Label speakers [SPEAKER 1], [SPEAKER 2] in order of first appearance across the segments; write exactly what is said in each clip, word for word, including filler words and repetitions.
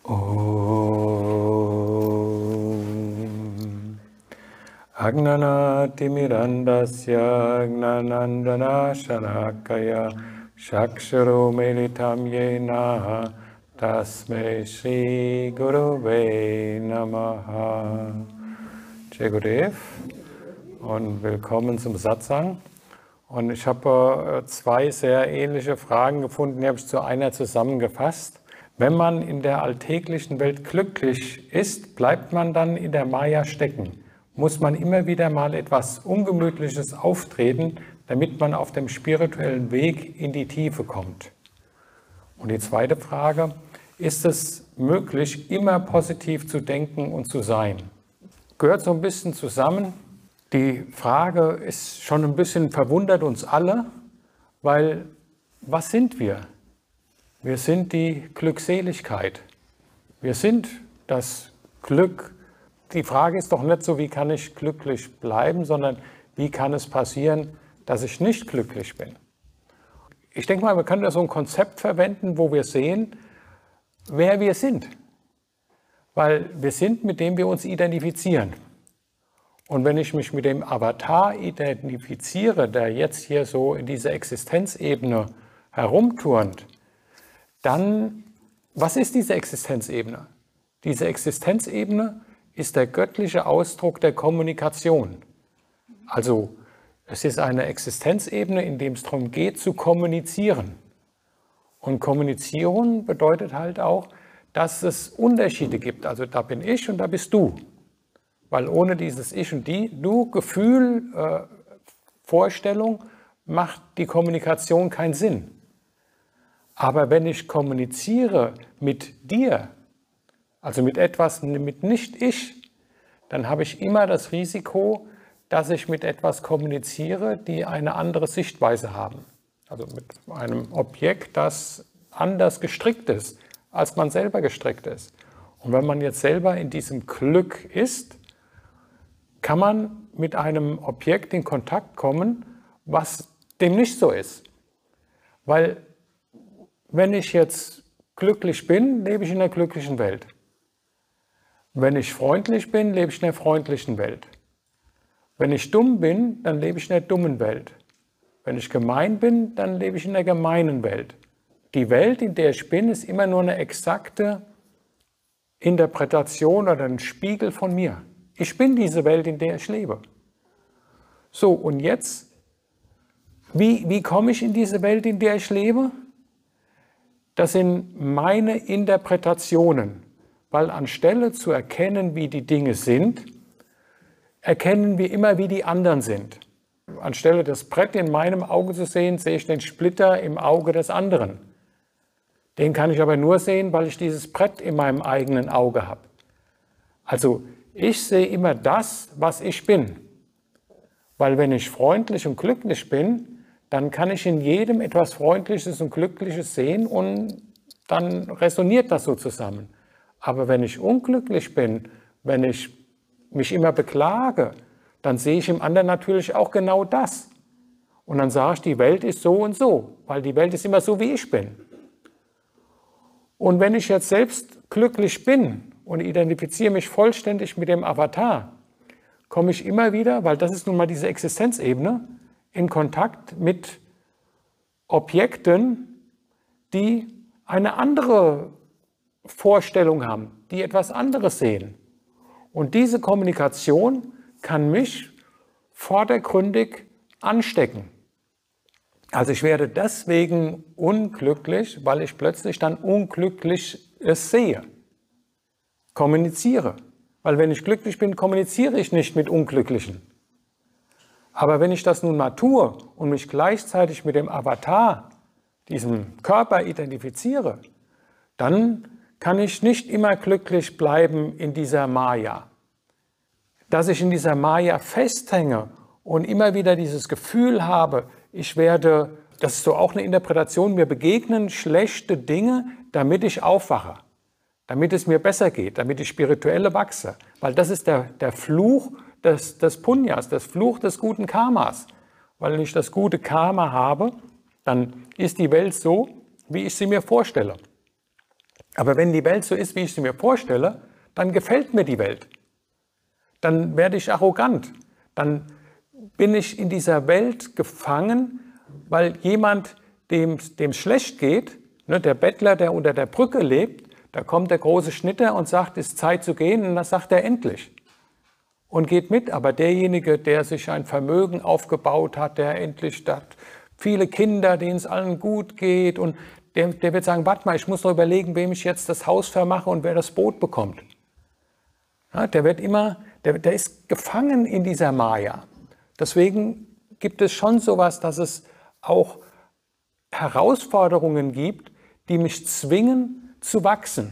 [SPEAKER 1] Om Agnanatimirandasya Agnanandana Shalakaya Shaksharo Militam Yena Tasmai Shri Gurave Namaha. Jai Gurudev und willkommen zum Satsang. Und ich habe zwei sehr ähnliche Fragen gefunden, die habe ich zu einer zusammengefasst. Wenn man in der alltäglichen Welt glücklich ist, bleibt man dann in der Maya stecken? Muss man immer wieder mal etwas Ungemütliches auftreten, damit man auf dem spirituellen Weg in die Tiefe kommt? Und die zweite Frage, ist es möglich, immer positiv zu denken und zu sein? Gehört so ein bisschen zusammen. Die Frage ist schon ein bisschen, verwundert uns alle, weil was sind wir? Wir sind die Glückseligkeit. Wir sind das Glück. Die Frage ist doch nicht so, wie kann ich glücklich bleiben, sondern wie kann es passieren, dass ich nicht glücklich bin. Ich denke mal, wir können da so ein Konzept verwenden, wo wir sehen, wer wir sind. Weil wir sind, mit dem wir uns identifizieren. Und wenn ich mich mit dem Avatar identifiziere, der jetzt hier so in dieser Existenzebene herumturnt, dann, was ist diese Existenzebene? Diese Existenzebene ist der göttliche Ausdruck der Kommunikation. Also es ist eine Existenzebene, in der es darum geht, zu kommunizieren. Und kommunizieren bedeutet halt auch, dass es Unterschiede gibt. Also da bin ich und da bist du. Weil ohne dieses Ich und die, du, Gefühl, äh, Vorstellung, macht die Kommunikation keinen Sinn. Aber wenn ich kommuniziere mit dir, also mit etwas, mit nicht ich, dann habe ich immer das Risiko, dass ich mit etwas kommuniziere, die eine andere Sichtweise haben. Also mit einem Objekt, das anders gestrickt ist, als man selber gestrickt ist. Und wenn man jetzt selber in diesem Glück ist, kann man mit einem Objekt in Kontakt kommen, was dem nicht so ist. Weil wenn ich jetzt glücklich bin, lebe ich in einer glücklichen Welt. Wenn ich freundlich bin, lebe ich in einer freundlichen Welt. Wenn ich dumm bin, dann lebe ich in einer dummen Welt. Wenn ich gemein bin, dann lebe ich in einer gemeinen Welt. Die Welt, in der ich bin, ist immer nur eine exakte Interpretation oder ein Spiegel von mir. Ich bin diese Welt, in der ich lebe. So, und jetzt, wie, wie komme ich in diese Welt, in der ich lebe? Das sind meine Interpretationen, weil anstelle zu erkennen, wie die Dinge sind, erkennen wir immer, wie die anderen sind. Anstelle das Brett in meinem Auge zu sehen, sehe ich den Splitter im Auge des anderen. Den kann ich aber nur sehen, weil ich dieses Brett in meinem eigenen Auge habe. Also ich sehe immer das, was ich bin. Weil wenn ich freundlich und glücklich bin, dann kann ich in jedem etwas Freundliches und Glückliches sehen und dann resoniert das so zusammen. Aber wenn ich unglücklich bin, wenn ich mich immer beklage, dann sehe ich im anderen natürlich auch genau das. Und dann sage ich, die Welt ist so und so, weil die Welt ist immer so, wie ich bin. Und wenn ich jetzt selbst glücklich bin und identifiziere mich vollständig mit dem Avatar, komme ich immer wieder, weil das ist nun mal diese Existenzebene, in Kontakt mit Objekten, die eine andere Vorstellung haben, die etwas anderes sehen. Und diese Kommunikation kann mich vordergründig anstecken. Also ich werde deswegen unglücklich, weil ich plötzlich dann Unglückliches sehe. Kommuniziere. Weil wenn ich glücklich bin, kommuniziere ich nicht mit Unglücklichen. Aber wenn ich das nun mal tue und mich gleichzeitig mit dem Avatar, diesem Körper identifiziere, dann kann ich nicht immer glücklich bleiben in dieser Maya. Dass ich in dieser Maya festhänge und immer wieder dieses Gefühl habe, ich werde, das ist so auch eine Interpretation, mir begegnen schlechte Dinge, damit ich aufwache, damit es mir besser geht, damit ich spirituell wachse. Weil das ist der, der Fluch des, des Punyas, das Fluch des guten Karmas. Weil wenn ich das gute Karma habe, dann ist die Welt so, wie ich sie mir vorstelle. Aber wenn die Welt so ist, wie ich sie mir vorstelle, dann gefällt mir die Welt. Dann werde ich arrogant. Dann bin ich in dieser Welt gefangen, weil jemand, dem es schlecht geht, ne, der Bettler, der unter der Brücke lebt, da kommt der große Schnitter und sagt, es ist Zeit zu gehen, und dann sagt er endlich. Und geht mit, aber derjenige, der sich ein Vermögen aufgebaut hat, der endlich hat viele Kinder, denen es allen gut geht, und der, der wird sagen, warte mal, ich muss noch überlegen, wem ich jetzt das Haus vermache und wer das Boot bekommt. Ja, der wird immer, der, der ist gefangen in dieser Maya. Deswegen gibt es schon sowas, dass es auch Herausforderungen gibt, die mich zwingen zu wachsen.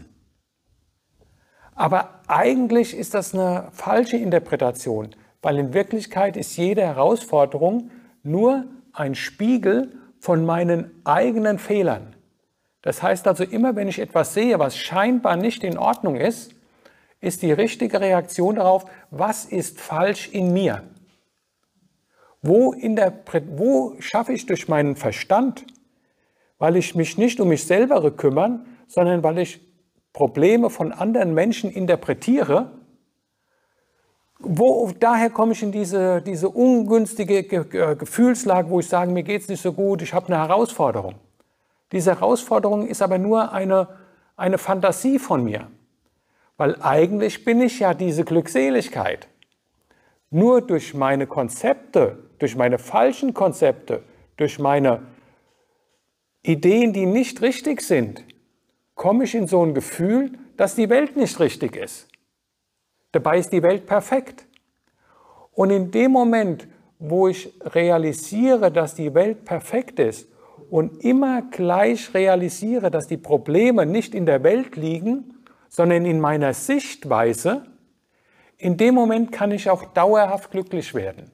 [SPEAKER 1] Aber eigentlich ist das eine falsche Interpretation, weil in Wirklichkeit ist jede Herausforderung nur ein Spiegel von meinen eigenen Fehlern. Das heißt also, immer wenn ich etwas sehe, was scheinbar nicht in Ordnung ist, ist die richtige Reaktion darauf, was ist falsch in mir? Wo, in der, wo schaffe ich durch meinen Verstand, weil ich mich nicht um mich selber kümmere, sondern weil ich Probleme von anderen Menschen interpretiere, wo, daher komme ich in diese, diese ungünstige Ge- Gefühlslage, wo ich sage, mir geht es nicht so gut, ich habe eine Herausforderung. Diese Herausforderung ist aber nur eine, eine Fantasie von mir, weil eigentlich bin ich ja diese Glückseligkeit. Nur durch meine Konzepte, durch meine falschen Konzepte, durch meine Ideen, die nicht richtig sind, komme ich in so ein Gefühl, dass die Welt nicht richtig ist. Dabei ist die Welt perfekt. Und in dem Moment, wo ich realisiere, dass die Welt perfekt ist und immer gleich realisiere, dass die Probleme nicht in der Welt liegen, sondern in meiner Sichtweise, in dem Moment kann ich auch dauerhaft glücklich werden.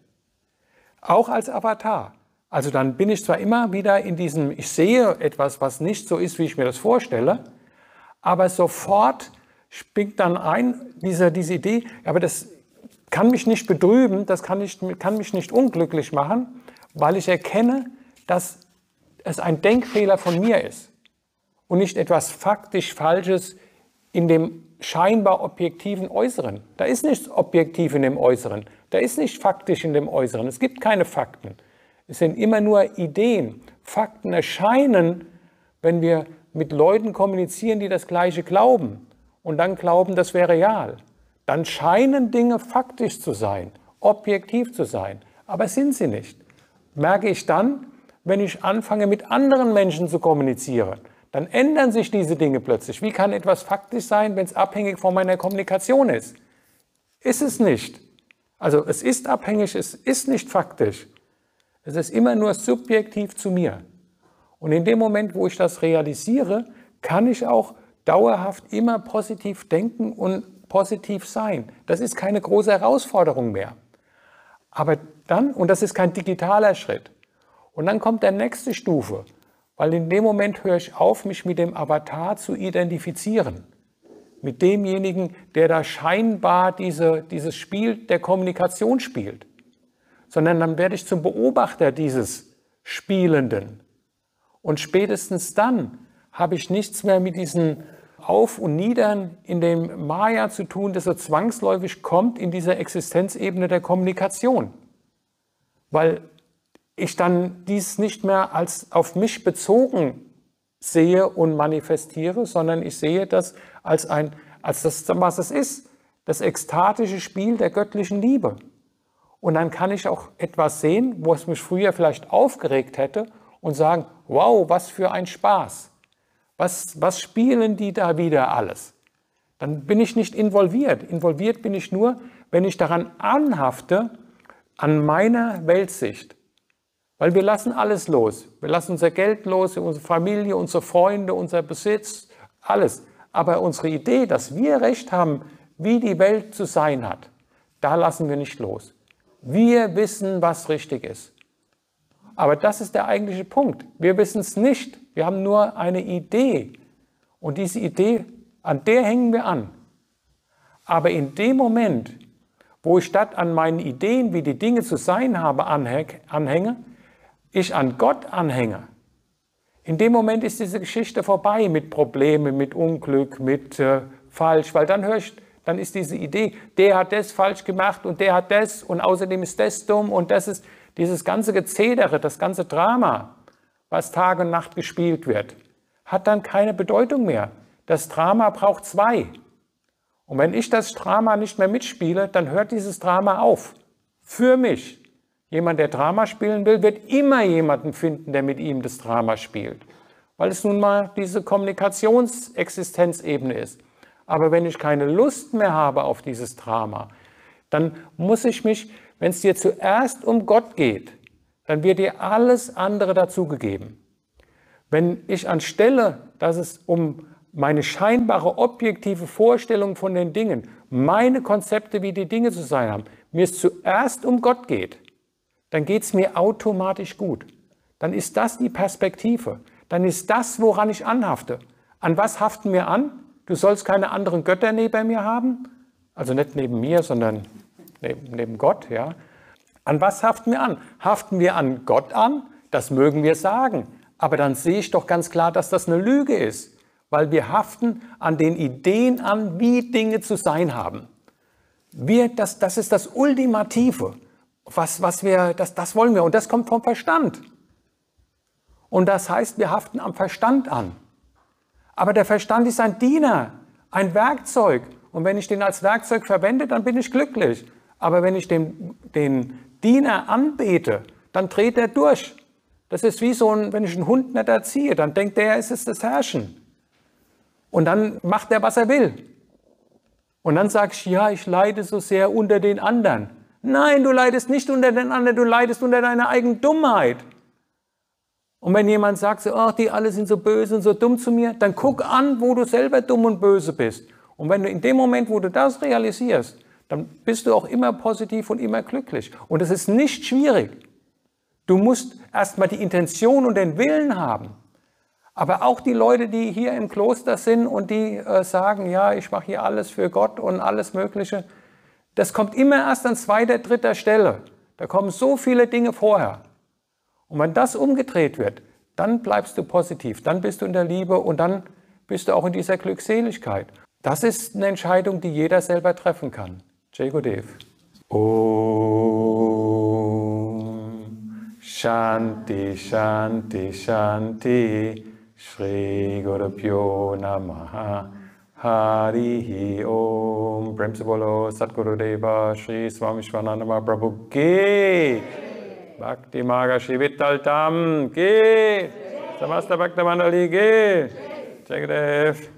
[SPEAKER 1] Auch als Avatar. Also dann bin ich zwar immer wieder in diesem, ich sehe etwas, was nicht so ist, wie ich mir das vorstelle, aber sofort springt dann ein, diese, diese Idee, aber das kann mich nicht betrüben, das kann, nicht, kann mich nicht unglücklich machen, weil ich erkenne, dass es ein Denkfehler von mir ist und nicht etwas faktisch Falsches in dem scheinbar objektiven Äußeren. Da ist nichts objektiv in dem Äußeren, da ist nicht faktisch in dem Äußeren, es gibt keine Fakten. Es sind immer nur Ideen. Fakten erscheinen, wenn wir mit Leuten kommunizieren, die das Gleiche glauben und dann glauben, das wäre real. Dann scheinen Dinge faktisch zu sein, objektiv zu sein, aber sind sie nicht. Merke ich dann, wenn ich anfange, mit anderen Menschen zu kommunizieren, dann ändern sich diese Dinge plötzlich. Wie kann etwas faktisch sein, wenn es abhängig von meiner Kommunikation ist? Ist es nicht. Also es ist abhängig, es ist nicht faktisch. Es ist immer nur subjektiv zu mir. Und in dem Moment, wo ich das realisiere, kann ich auch dauerhaft immer positiv denken und positiv sein. Das ist keine große Herausforderung mehr. Aber dann, und das ist kein digitaler Schritt, und dann kommt der nächste Stufe, weil in dem Moment höre ich auf, mich mit dem Avatar zu identifizieren. Mit demjenigen, der da scheinbar diese, dieses Spiel der Kommunikation spielt. Sondern dann werde ich zum Beobachter dieses Spielenden. Und spätestens dann habe ich nichts mehr mit diesen Auf und Niedern in dem Maya zu tun, das so zwangsläufig kommt in dieser Existenzebene der Kommunikation. Weil ich dann dies nicht mehr als auf mich bezogen sehe und manifestiere, sondern ich sehe das als, ein, als das, was es ist, das ekstatische Spiel der göttlichen Liebe. Und dann kann ich auch etwas sehen, wo es mich früher vielleicht aufgeregt hätte und sagen, wow, was für ein Spaß. Was, was spielen die da wieder alles? Dann bin ich nicht involviert. Involviert bin ich nur, wenn ich daran anhafte, an meiner Weltsicht. Weil wir lassen alles los. Wir lassen unser Geld los, unsere Familie, unsere Freunde, unser Besitz, alles. Aber unsere Idee, dass wir Recht haben, wie die Welt zu sein hat, da lassen wir nicht los. Wir wissen, was richtig ist. Aber das ist der eigentliche Punkt. Wir wissen es nicht. Wir haben nur eine Idee. Und diese Idee, an der hängen wir an. Aber in dem Moment, wo ich statt an meinen Ideen, wie die Dinge zu sein haben, anhänge, ich an Gott anhänge, In dem Moment ist diese Geschichte vorbei mit Problemen, mit Unglück, mit äh, falsch, weil dann höre ich, dann ist diese Idee, der hat das falsch gemacht und der hat das und außerdem ist das dumm und das ist dieses ganze Gezedere, das ganze Drama, was Tag und Nacht gespielt wird, hat dann keine Bedeutung mehr. Das Drama braucht zwei. Und wenn ich das Drama nicht mehr mitspiele, dann hört dieses Drama auf. Für mich. Jemand, der Drama spielen will, wird immer jemanden finden, der mit ihm das Drama spielt. Weil es nun mal diese Kommunikationsexistenzebene ist. Aber wenn ich keine Lust mehr habe auf dieses Drama, dann muss ich mich, wenn es dir zuerst um Gott geht, dann wird dir alles andere dazugegeben. Wenn ich anstelle, dass es um meine scheinbare objektive Vorstellung von den Dingen, meine Konzepte, wie die Dinge zu sein haben, mir es zuerst um Gott geht, dann geht es mir automatisch gut. Dann ist das die Perspektive. Dann ist das, woran ich anhafte. An was haften wir an? Du sollst keine anderen Götter neben mir haben. Also nicht neben mir, sondern neben, neben Gott. Ja. An was haften wir an? Haften wir an Gott an? Das mögen wir sagen. Aber dann sehe ich doch ganz klar, dass das eine Lüge ist. Weil wir haften an den Ideen an, wie Dinge zu sein haben. Wir, das, das ist das Ultimative. Was, was wir, das, das wollen wir und das kommt vom Verstand. Und das heißt, wir haften am Verstand an. Aber der Verstand ist ein Diener, ein Werkzeug. Und wenn ich den als Werkzeug verwende, dann bin ich glücklich. Aber wenn ich den, den Diener anbete, dann dreht er durch. Das ist wie so ein, wenn ich einen Hund nicht erziehe, dann denkt er, es ist das Herrschen. Und dann macht er, was er will. Und dann sage ich, ja, ich leide so sehr unter den anderen. Nein, du leidest nicht unter den anderen, du leidest unter deiner eigenen Dummheit. Und wenn jemand sagt, so, ach, die alle sind so böse und so dumm zu mir, dann guck an, wo du selber dumm und böse bist. Und wenn du in dem Moment, wo du das realisierst, dann bist du auch immer positiv und immer glücklich. Und es ist nicht schwierig. Du musst erstmal die Intention und den Willen haben. Aber auch die Leute, die hier im Kloster sind und die äh, sagen, ja, ich mache hier alles für Gott und alles Mögliche, das kommt immer erst an zweiter, dritter Stelle. Da kommen so viele Dinge vorher. Und wenn das umgedreht wird, dann bleibst du positiv, dann bist du in der Liebe und dann bist du auch in dieser Glückseligkeit. Das ist eine Entscheidung, die jeder selber treffen kann. Jai Gurudev. Om Shanti Shanti Shanti Shri Gurubhyo Namaha Harihi Om. Prem se bolo Satgurudeva Shri Swami Shvananda Mahaprabhu Ki Bhakti Maga Shri Vittal Tam Ki Samasta Bhakta Mandali Ki Jai Gurudev.